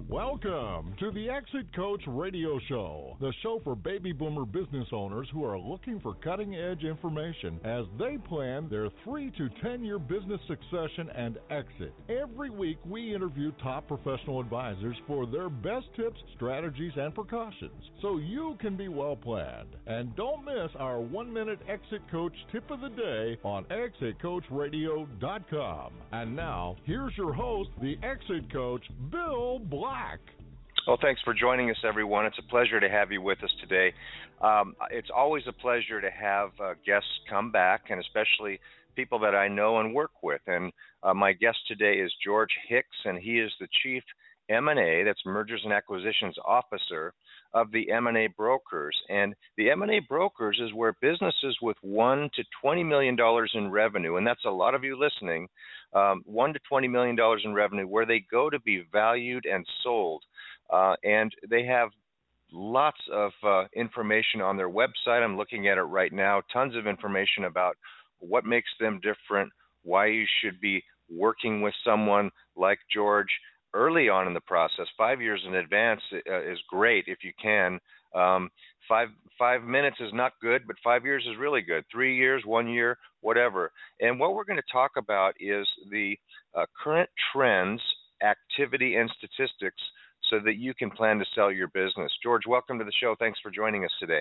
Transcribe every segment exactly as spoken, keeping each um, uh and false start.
Welcome to the Exit Coach Radio Show, the show for baby boomer business owners who are looking for cutting-edge information as they plan their three to ten-year business succession and exit. Every week, we interview top professional advisors for their best tips, strategies, and precautions, so you can be well-planned. And don't miss our one-minute Exit Coach tip of the day on exit coach radio dot com. And now, here's your host, the Exit Coach, Bill Black. Well, thanks for joining us, everyone. It's a pleasure to have you with us today. Um, it's always a pleasure to have uh, guests come back, and especially people that I know and work with. And uh, my guest today is George Hicks, and he is the Chief M and A, that's Mergers and Acquisitions Officer, of the M and A Brokers. And the M and A Brokers is where businesses with one to twenty million dollars in revenue, and that's a lot of you listening, um, one to twenty million dollars in revenue, where they go to be valued and sold. Uh, and they have lots of uh, information on their website. I'm looking at it right now, tons of information about what makes them different, why you should be working with someone like George early on in the process. Five years in advance uh, is great if you can. Um, five five minutes is not good, but five years is really good. Three years, one year, whatever. And what we're going to talk about is the uh, current trends, activity, and statistics so that you can plan to sell your business. George, welcome to the show. Thanks for joining us today.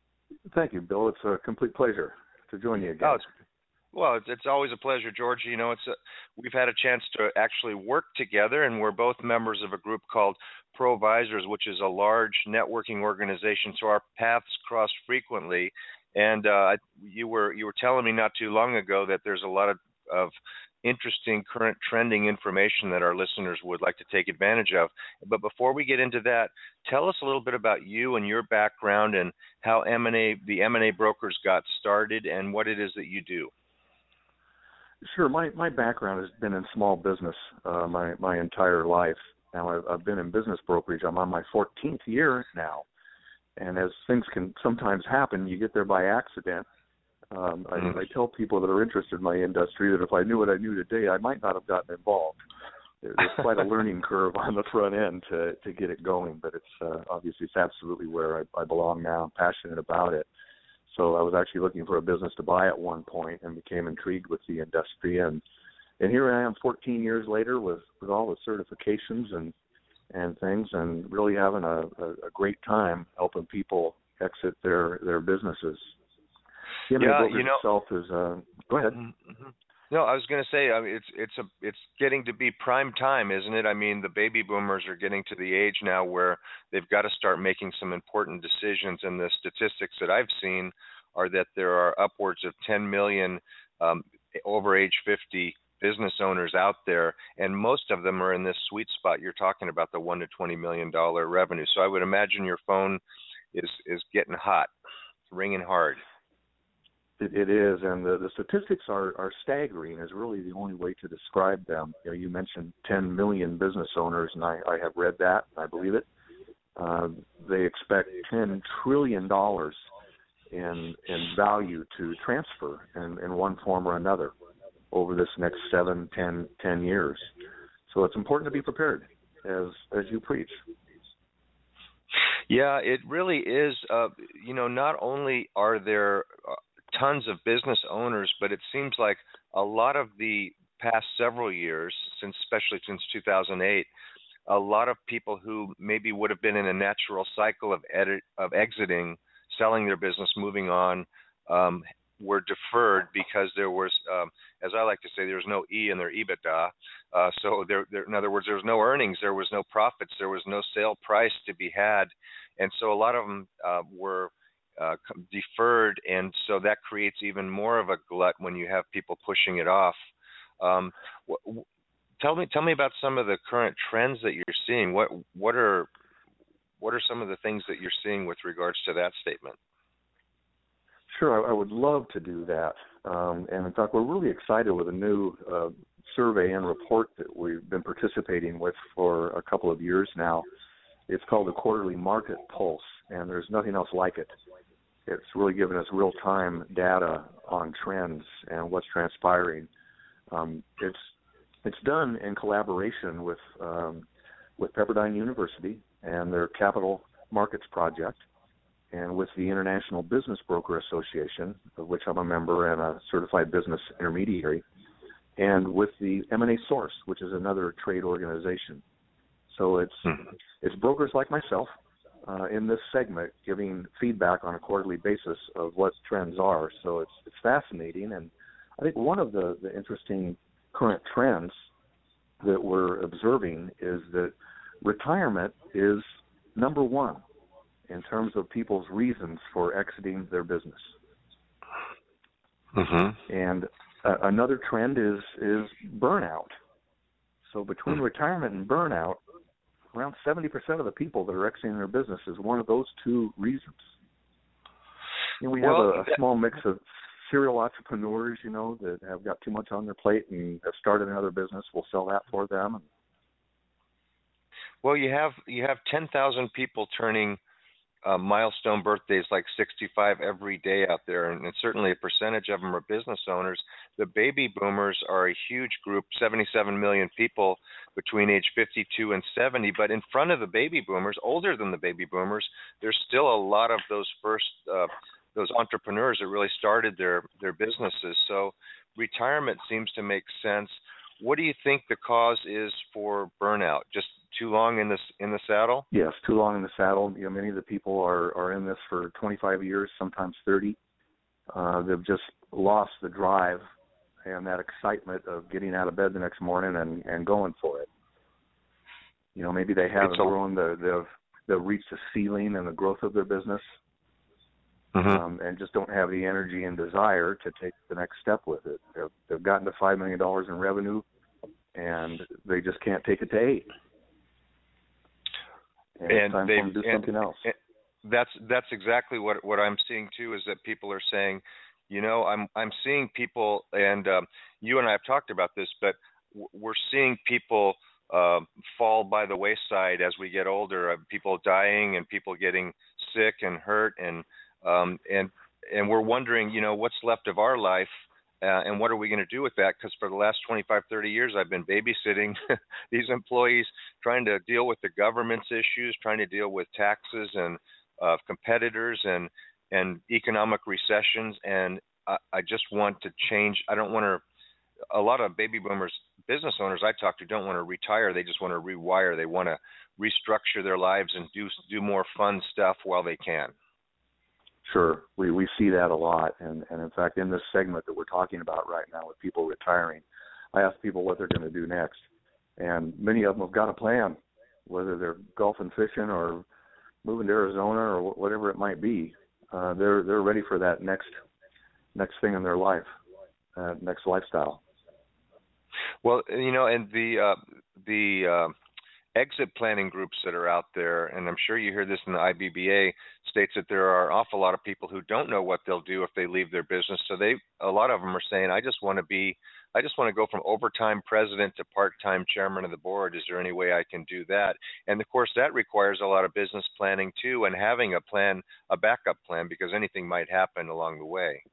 Thank you, Bill. It's a complete pleasure to join you again. Oh, it's, well, it's, it's always a pleasure, George. You know, it's a, we've had a chance to actually work together, and we're both members of a group called Provisors, which is a large networking organization, so our paths cross frequently. And uh, you were you were telling me not too long ago that there's a lot of, of interesting current trending information that our listeners would like to take advantage of. But before we get into that, tell us a little bit about you and your background and how M and A, the M and A Brokers got started and what it is that you do. Sure. My, my background has been in small business uh, my, my entire life. Now, I've, I've been in business brokerage. I'm on my fourteenth year now. And as things can sometimes happen, you get there by accident. Um, I, I tell people that are interested in my industry that if I knew what I knew today, I might not have gotten involved. There's quite a learning curve on the front end to, to get it going, but it's uh, obviously it's absolutely where I, I belong now. I'm passionate about it. So I was actually looking for a business to buy at one point and became intrigued with the industry. And, and here I am fourteen years later with, with all the certifications and, and things and really having a, a, a great time helping people exit their, their businesses. The M and A yeah, Brokers you know, itself is. Uh, go ahead. Mm-hmm. No, I was going to say, I mean, it's it's a it's getting to be prime time, isn't it? I mean, the baby boomers are getting to the age now where they've got to start making some important decisions, and the statistics that I've seen are that there are upwards of ten million um, over age fifty business owners out there, and most of them are in this sweet spot you're talking about, the one to twenty million dollar revenue. So I would imagine your phone is is getting hot, ringing hard. It, it is, and the, the statistics are, are staggering is really the only way to describe them. You know, you mentioned ten million business owners, and I, I have read that, I believe it. Uh, they expect ten trillion dollars in in value to transfer in, in one form or another over this next seven, ten, ten years. So it's important to be prepared, as as you preach. Yeah, it really is. Uh, you know, not only are there uh, tons of business owners, but it seems like a lot of the past several years, since especially since two thousand eight, a lot of people who maybe would have been in a natural cycle of edit, of exiting, selling their business, moving on, um, were deferred because there was, um, as I like to say, there was no E in their EBITDA. Uh, so there, there, in other words, there was no earnings, there was no profits, there was no sale price to be had, and so a lot of them uh, were Uh, deferred, and so that creates even more of a glut when you have people pushing it off. Um, wh- wh- tell me, tell me about some of the current trends that you're seeing. What what are what are some of the things that you're seeing with regards to that statement? Sure, I, I would love to do that. Um, and in fact, we're really excited with a new uh, survey and report that we've been participating with for a couple of years now. It's called the Quarterly Market Pulse, and there's nothing else like it. It's really given us real-time data on trends and what's transpiring. Um, it's it's done in collaboration with um, with Pepperdine University and their Capital Markets Project, and with the International Business Broker Association, of which I'm a member and a certified business intermediary, and with the M and A Source, which is another trade organization. So it's mm-hmm. it's brokers like myself uh, in this segment giving feedback on a quarterly basis of what trends are. So it's it's fascinating, and I think one of the, the interesting current trends that we're observing is that retirement is number one in terms of people's reasons for exiting their business. Mm-hmm. And uh, another trend is is burnout. So between mm-hmm. retirement and burnout, around seventy percent of the people that are exiting their business is one of those two reasons. You know, we have well, a, a small mix of serial entrepreneurs, you know, that have got too much on their plate and have started another business. We'll sell that for them. Well, you have you have ten thousand people turning uh, milestone birthdays like sixty-five every day out there, and, and certainly a percentage of them are business owners. The baby boomers are a huge group, seventy-seven million people between age fifty-two and seventy. But in front of the baby boomers, older than the baby boomers, there's still a lot of those first uh, those entrepreneurs that really started their their businesses. So retirement seems to make sense. What do you think the cause is for burnout? Just too long in this in the saddle? Yes, too long in the saddle. You know, many of the people are, are in this for twenty-five years, sometimes thirty. Uh, they've just lost the drive and that excitement of getting out of bed the next morning and, and going for it. You know, maybe they haven't a, grown the they've they've reached a ceiling in the growth of their business, mm-hmm. um, and just don't have the energy and desire to take the next step with it. They've, they've gotten to five million dollars in revenue, and they just can't take it to eight. And, and it's time for them to do and, something else. And that's that's exactly what what I'm seeing too. Is that people are saying, you know, I'm I'm seeing people, and um, you and I have talked about this, but w- we're seeing people uh, fall by the wayside as we get older. Uh, people dying and people getting sick and hurt, and um, and and we're wondering, you know, what's left of our life. Uh, and what are we going to do with that? Because for the last twenty-five, thirty years, I've been babysitting these employees, trying to deal with the government's issues, trying to deal with taxes and uh, competitors and and economic recessions. And I, I just want to change. I don't want to. A lot of baby boomers, business owners I talk to, don't want to retire. They just want to rewire. They want to restructure their lives and do do more fun stuff while they can. Sure, we, we see that a lot, and, and in fact, in this segment that we're talking about right now with people retiring, I ask people what they're going to do next, and many of them have got a plan, whether they're golfing, fishing, or moving to Arizona, or whatever it might be. Uh, they're they're ready for that next next thing in their life, uh, next lifestyle. Well, you know, and the uh, the uh, exit planning groups that are out there, and I'm sure you hear this in the I B B A, states that there are an awful lot of people who don't know what they'll do if they leave their business. So they, a lot of them are saying, I just want to be, I just want to go from overtime president to part-time chairman of the board. Is there any way I can do that? And of course, that requires a lot of business planning too, and having a plan, a backup plan, because anything might happen along the way.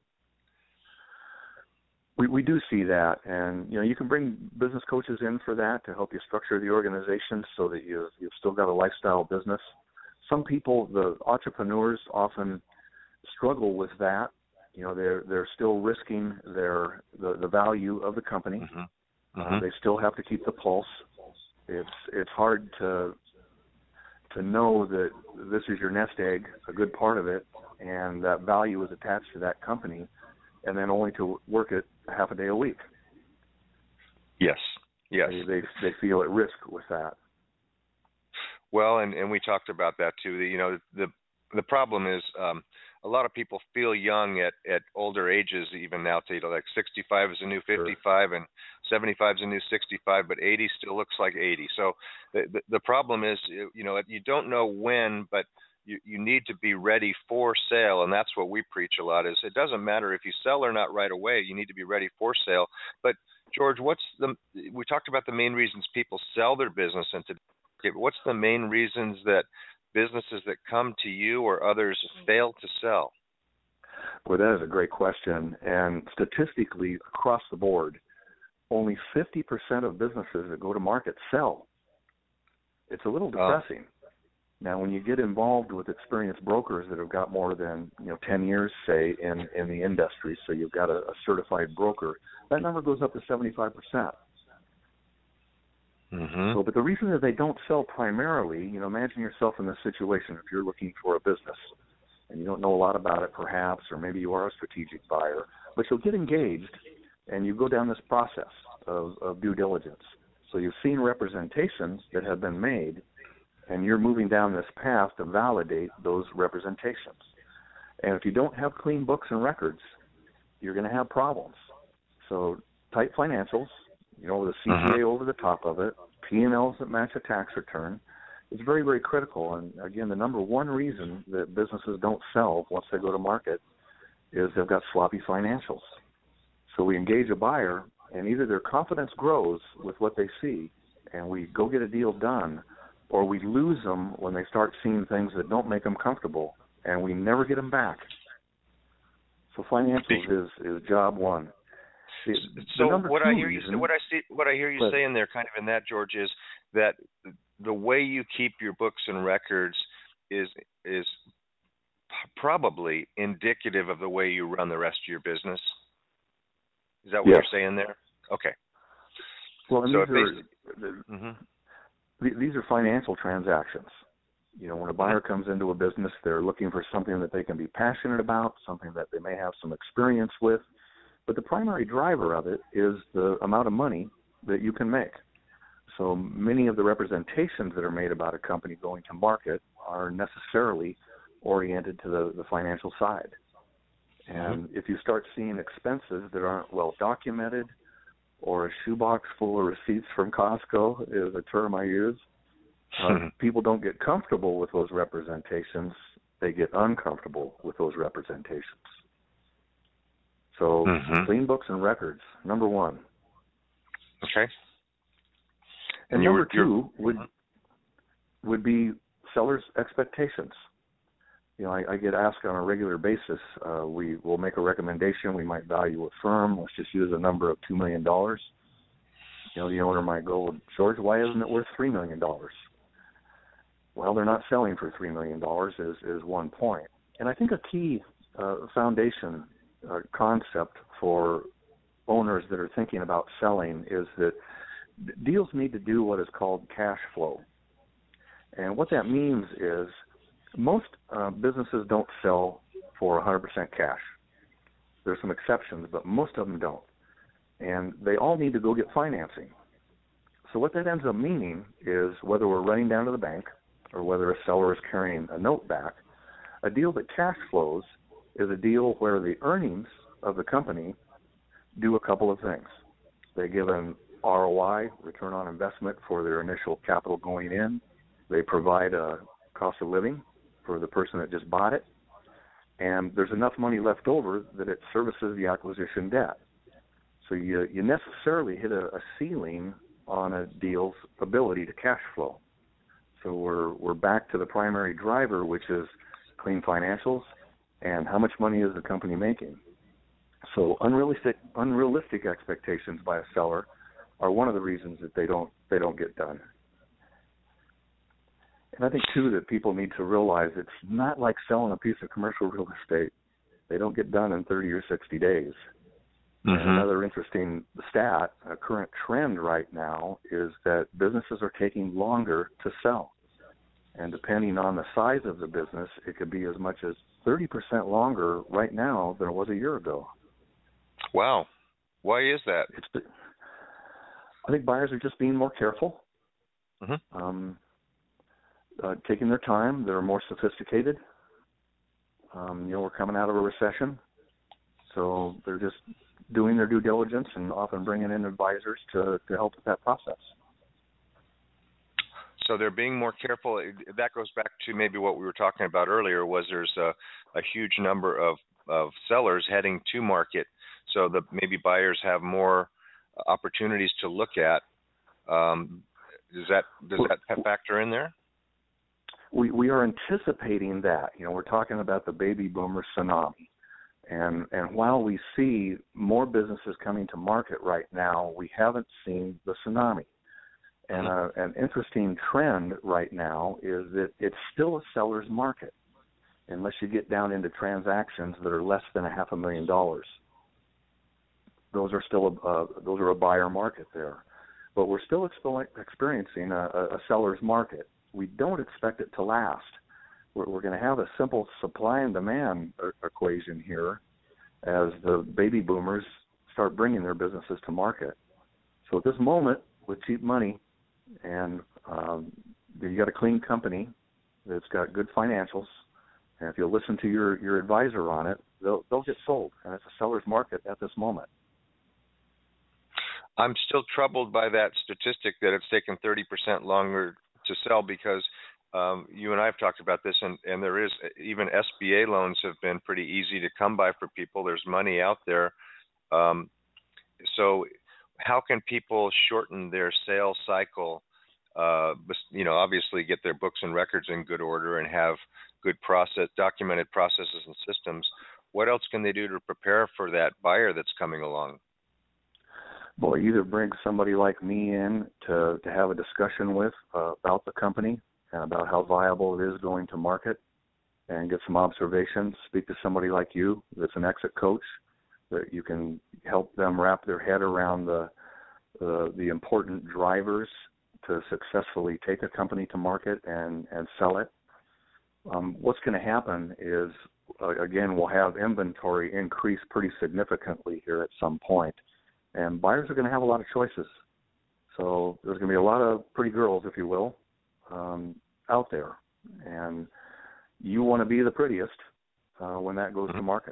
We we do see that, and you know you can bring business coaches in for that to help you structure the organization so that you you've still got a lifestyle business. Some people, the entrepreneurs, often struggle with that. You know, they're they're still risking their the, the value of the company. Mm-hmm. Mm-hmm. Uh, they still have to keep the pulse. It's it's hard to to know that this is your nest egg, a good part of it, and that value is attached to that company, and then only to work it half a day a week. Yes, yes. They they, they feel at risk with that. Well, and, and we talked about that too. You know, the the problem is um, a lot of people feel young at, at older ages, even now. You know, like sixty-five is a new fifty-five, sure. And seventy-five is a new sixty-five, but eighty still looks like eighty. So the the, the problem is, you know, you don't know when, but you, you need to be ready for sale, and that's what we preach a lot. Is it doesn't matter if you sell or not right away. You need to be ready for sale. But George, what's the? We talked about the main reasons people sell their business into. Okay, but what's the main reasons that businesses that come to you or others fail to sell? Well, that is a great question. And statistically, across the board, only fifty percent of businesses that go to market sell. it's a little depressing. Oh. Now, when you get involved with experienced brokers that have got more than, you know, ten years, say, in, in the industry, so you've got a, a certified broker, that number goes up to seventy-five percent. Mm-hmm. So, but the reason that they don't sell primarily, you know, imagine yourself in this situation if you're looking for a business and you don't know a lot about it perhaps, or maybe you are a strategic buyer, but you'll get engaged and you go down this process of, of due diligence. So you've seen representations that have been made, and you're moving down this path to validate those representations. And if you don't have clean books and records, you're going to have problems. So tight financials, you know, with a C P A mm-hmm. over the top of it, P and Ls that match a tax return, is very, very critical. And again, the number one reason that businesses don't sell once they go to market is they've got sloppy financials. So we engage a buyer, and either their confidence grows with what they see, and we go get a deal done, or we lose them when they start seeing things that don't make them comfortable, and we never get them back. So financials is, is job one. The, so the what I hear reason, you what I see what I hear you but, saying there, kind of in that, George, is that the way you keep your books and records is is probably indicative of the way you run the rest of your business. Is that what yes. you're saying there? Okay. Well, and so these are the, mm-hmm. these are financial transactions. You know, when a buyer comes into a business, they're looking for something that they can be passionate about, something that they may have some experience with. But the primary driver of it is the amount of money that you can make. So many of the representations that are made about a company going to market are necessarily oriented to the, the financial side. And mm-hmm. if you start seeing expenses that aren't well documented, or a shoebox full of receipts from Costco is a term I use, uh, mm-hmm. people don't get comfortable with those representations. They get uncomfortable with those representations. So mm-hmm. clean books and records, number one. Okay. And, and number two would would be sellers' expectations. You know, I, I get asked on a regular basis. Uh, we will make a recommendation. We might value a firm. Let's just use a number of two million dollars. You know, the owner might go, George, why isn't it worth three million dollars? Well, they're not selling for three million dollars is, is one point. And I think a key uh, foundation uh, concept for owners that are thinking about selling is that deals need to do what is called cash flow. And what that means is most uh, businesses don't sell for one hundred percent cash. There's some exceptions, but most of them don't. And they all need to go get financing. So what that ends up meaning is whether we're running down to the bank or whether a seller is carrying a note back, a deal that cash flows is a deal where the earnings of the company do a couple of things. They give an R O I, return on investment, for their initial capital going in. They provide a cost of living for the person that just bought it. And there's enough money left over that it services the acquisition debt. So you you necessarily hit a, a ceiling on a deal's ability to cash flow. So we're we're back to the primary driver, which is clean financials and how much money is the company making. So unrealistic unrealistic expectations by a seller are one of the reasons that they don't they don't get done. And I think too that people need to realize it's not like selling a piece of commercial real estate. They don't get done in thirty or sixty days. Mm-hmm. Another interesting stat, a current trend right now, is that businesses are taking longer to sell. And depending on the size of the business, it could be as much as thirty percent longer right now than it was a year ago. Wow. Why is that? It's, I think buyers are just being more careful, mm-hmm. um, uh, taking their time. They're more sophisticated. Um, you know, we're coming out of a recession, so they're just doing their due diligence and often bringing in advisors to, to help with that process. So they're being more careful. That goes back to maybe what we were talking about earlier, was there's a, a huge number of, of sellers heading to market, so that maybe buyers have more opportunities to look at. Um, does that does that factor in there? We we are anticipating that. You know, we're talking about the baby boomer tsunami. And and while we see more businesses coming to market right now, we haven't seen the tsunami. And uh, an interesting trend right now is that it's still a seller's market, unless you get down into transactions that are less than a half a million dollars. Those are still a, uh, those are a buyer market there, but we're still expo- experiencing a, a seller's market. We don't expect it to last. We're, we're going to have a simple supply and demand equation here as the baby boomers start bringing their businesses to market. So at this moment, with cheap money, and um, you got a clean company that's got good financials, and if you'll listen to your, your advisor on it, they'll they'll get sold, and it's a seller's market at this moment. I'm still troubled by that statistic that it's taken thirty percent longer to sell, because um, you and I have talked about this, and, and there is, even S B A loans have been pretty easy to come by for people. There's money out there. Um, so how can people shorten their sales cycle, uh, you know, obviously get their books and records in good order and have good process, documented processes and systems? What else can they do to prepare for that buyer that's coming along? Well, either bring somebody like me in to, to have a discussion with uh, about the company and about how viable it is going to market, and get some observations. Speak to somebody like you that's an exit coach, that you can help them wrap their head around the uh, the important drivers to successfully take a company to market and, and sell it. Um, what's going to happen is, uh, again, we'll have inventory increase pretty significantly here at some point. And buyers are going to have a lot of choices. So there's going to be a lot of pretty girls, if you will, um, out there. And you want to be the prettiest uh, when that goes mm-hmm. to market.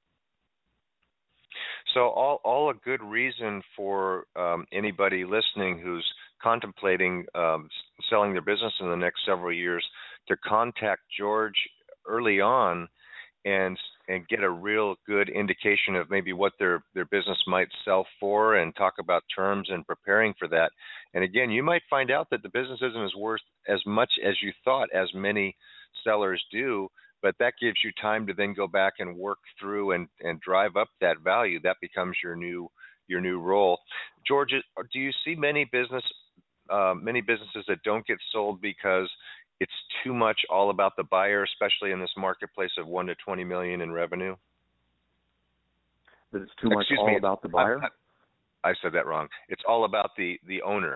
So all, all a good reason for um, anybody listening who's contemplating um, selling their business in the next several years to contact George early on and and get a real good indication of maybe what their, their business might sell for, and talk about terms and preparing for that. And again, you might find out that the business isn't as worth as much as you thought, as many sellers do, but that gives you time to then go back and work through and, and drive up that value. That becomes your new your new role. George, do you see many business uh, many businesses that don't get sold because it's too much all about the buyer, especially in this marketplace of one to twenty million in revenue? That it's too much Excuse all me, about the buyer? I, I said that wrong. It's all about the, the owner.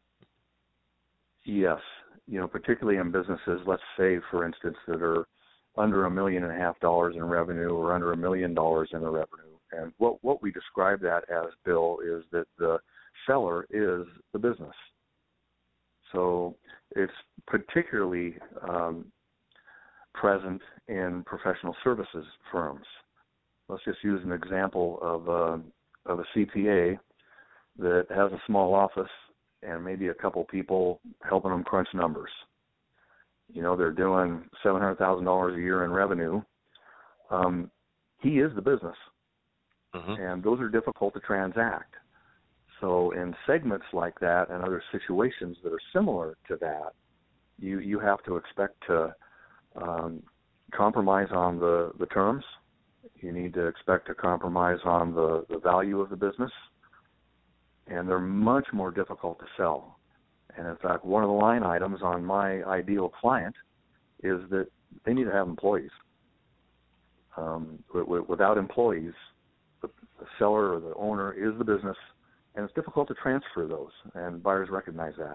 Yes. You know, particularly in businesses, let's say, for instance, that are under a million and a half dollars in revenue or under a million dollars in the revenue. And what, what we describe that as, Bill, is that the seller is the business. So it's particularly um, present in professional services firms. Let's just use an example of a, of a C P A that has a small office and maybe a couple people helping them crunch numbers. You know, they're doing seven hundred thousand dollars a year in revenue. Um, he is the business, mm-hmm. and those are difficult to transact. So in segments like that and other situations that are similar to that, you, you have to expect to um, compromise on the, the terms. You need to expect to compromise on the, the value of the business, and they're much more difficult to sell. And in fact, one of the line items on my ideal client is that they need to have employees. Um, w- w- without employees, the, the seller or the owner is the business, and it's difficult to transfer those, and buyers recognize that.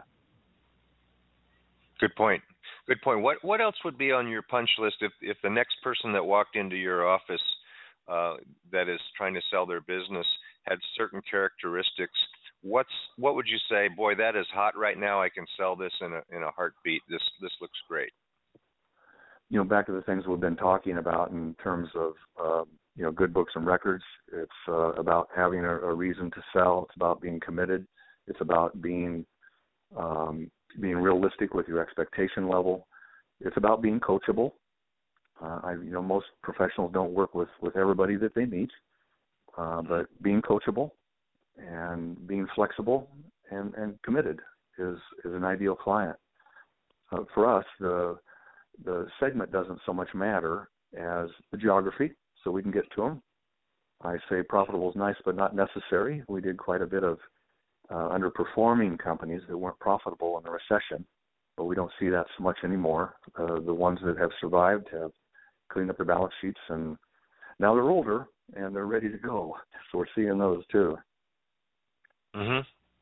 Good point. Good point. What what else would be on your punch list if, if the next person that walked into your office uh, that is trying to sell their business had certain characteristics? What's what would you say? Boy, that is hot right now. I can sell this in a in a heartbeat. This this looks great. You know, back to the things we've been talking about in terms of uh, you know, good books and records. It's uh, about having a, a reason to sell. It's about being committed. It's about being um, being realistic with your expectation level. It's about being coachable. Uh, I, you know, most professionals don't work with, with everybody that they meet, uh, but being coachable and being flexible and, and committed is, is an ideal client. Uh, for us, the the segment doesn't so much matter as the geography, so we can get to them. I say profitable is nice but not necessary. We did quite a bit of uh, underperforming companies that weren't profitable in the recession, but we don't see that so much anymore. Uh, the ones that have survived have cleaned up their balance sheets, and now they're older and they're ready to go. So we're seeing those too. Mm-hmm.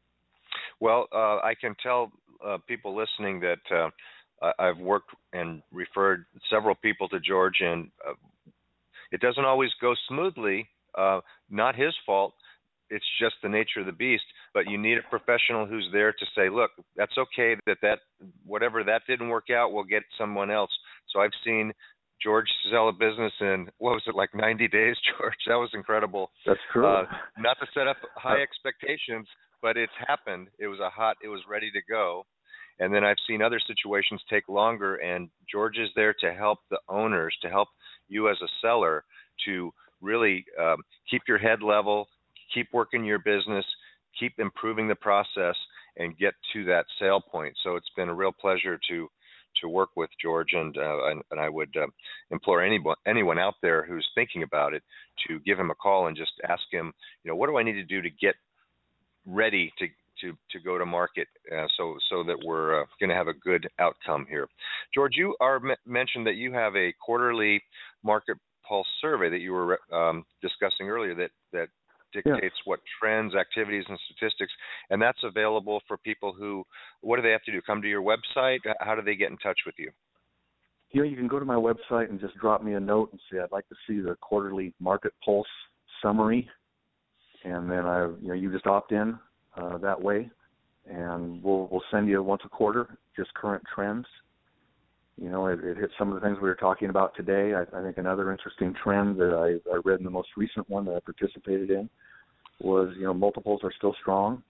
Well, uh, I can tell uh, people listening that uh, I've worked and referred several people to George, and uh, it doesn't always go smoothly. Uh, not his fault. It's just the nature of the beast. But you need a professional who's there to say, look, that's okay, that, that whatever that didn't work out, we'll get someone else. So I've seen George sell a business in, what was it, like ninety days, George? That was incredible. That's true. Uh, not to set up high expectations, but it's happened. It was a hot, it was ready to go. And then I've seen other situations take longer, and George is there to help the owners, to help you as a seller to really um, keep your head level, keep working your business, keep improving the process, and get to that sale point. So it's been a real pleasure to to work with George, and uh, and, and I would uh, implore anyone anyone out there who's thinking about it to give him a call and just ask him, you know, what do I need to do to get ready to to to go to market, uh, so so that we're uh, going to have a good outcome here. George, you are m- mentioned that you have a quarterly market pulse survey that you were um, discussing earlier that that dictates yeah. what trends, activities, and statistics, and that's available for people who, what do they have to do? Come to your website? How do they get in touch with you? You know, you can go to my website and just drop me a note and say, I'd like to see the quarterly market pulse summary, and then I, you know, you just opt in uh, that way, and we'll we'll send you once a quarter just current trends. You know, it, it hits some of the things we were talking about today. I, I think another interesting trend that I, I read in the most recent one that I participated in was, you know, multiples are still strong.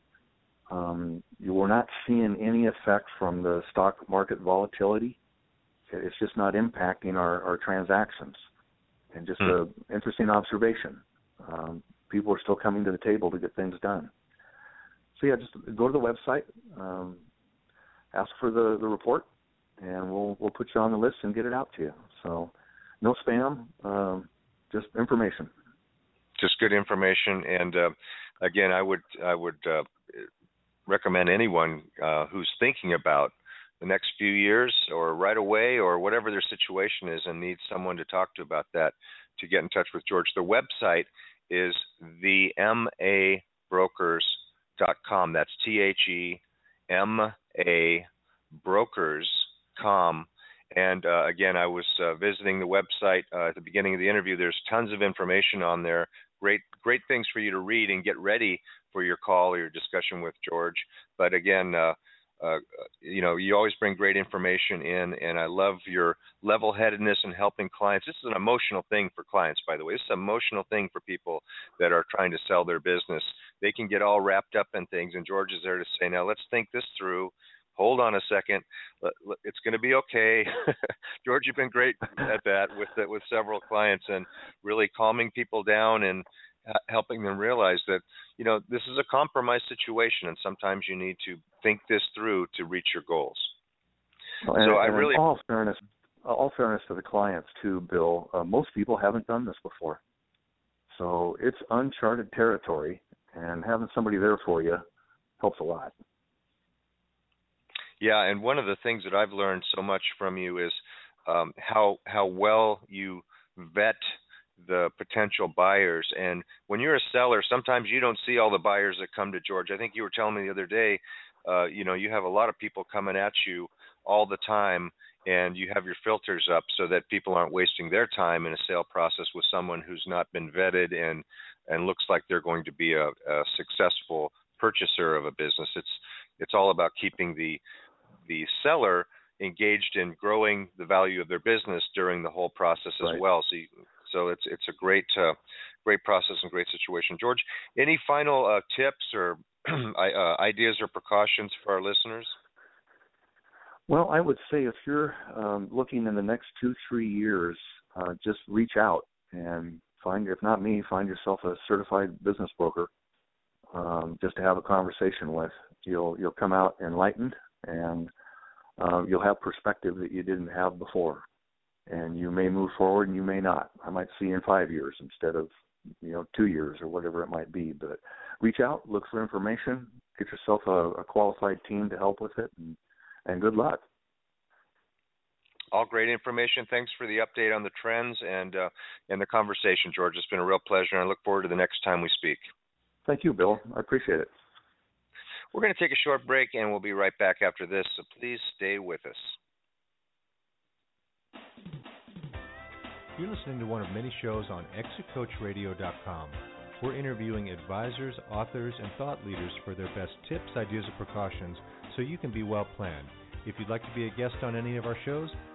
Um, you were not seeing any effect from the stock market volatility. It's just not impacting our, our transactions. And just an hmm. interesting observation. Um, people are still coming to the table to get things done. So, yeah, just go to the website, um, ask for the, the report, and we'll we'll put you on the list and get it out to you. So no spam, um, just information. Just good information. And, uh, again, I would, I would uh, recommend anyone uh, who's thinking about the next few years or right away or whatever their situation is and needs someone to talk to about that to get in touch with George. The website is the M A brokers dot com. That's T H E M A brokers dot com. And uh, again, I was uh, visiting the website uh, at the beginning of the interview. There's tons of information on there. Great, great things for you to read and get ready for your call or your discussion with George. But again, uh, uh, you know, you always bring great information in, and I love your level-headedness in helping clients. This is an emotional thing for clients, by the way. This is an emotional thing for people that are trying to sell their business. They can get all wrapped up in things, and George is there to say, now let's think this through. Hold on a second. It's going to be okay. George, you've been great at that with with several clients and really calming people down and helping them realize that, you know, this is a compromise situation, and sometimes you need to think this through to reach your goals. Well, and, so I really, all fairness, all fairness to the clients too, Bill. Uh, most people haven't done this before, so it's uncharted territory, and having somebody there for you helps a lot. Yeah, and one of the things that I've learned so much from you is um, how how well you vet the potential buyers. And when you're a seller, sometimes you don't see all the buyers that come to George. I think you were telling me the other day, uh, you know, you have a lot of people coming at you all the time, and you have your filters up so that people aren't wasting their time in a sale process with someone who's not been vetted and and looks like they're going to be a, a successful purchaser of a business. It's it's all about keeping the the seller engaged in growing the value of their business during the whole process as right. well. So, you, so it's it's a great uh, great process and great situation. George, any final uh, tips or uh, ideas or precautions for our listeners? Well, I would say if you're um, looking in the next two, three years, uh, just reach out and find, if not me, find yourself a certified business broker um, just to have a conversation with. You'll you'll come out enlightened, and uh, you'll have perspective that you didn't have before. And you may move forward and you may not. I might see you in five years instead of, you know, two years or whatever it might be. But reach out, look for information, get yourself a, a qualified team to help with it, and, and good luck. All great information. Thanks for the update on the trends and uh, and the conversation, George. It's been a real pleasure, and I look forward to the next time we speak. Thank you, Bill. I appreciate it. We're going to take a short break, and we'll be right back after this, so please stay with us. You're listening to one of many shows on exit coach radio dot com. We're interviewing advisors, authors, and thought leaders for their best tips, ideas, and precautions so you can be well planned. If you'd like to be a guest on any of our shows,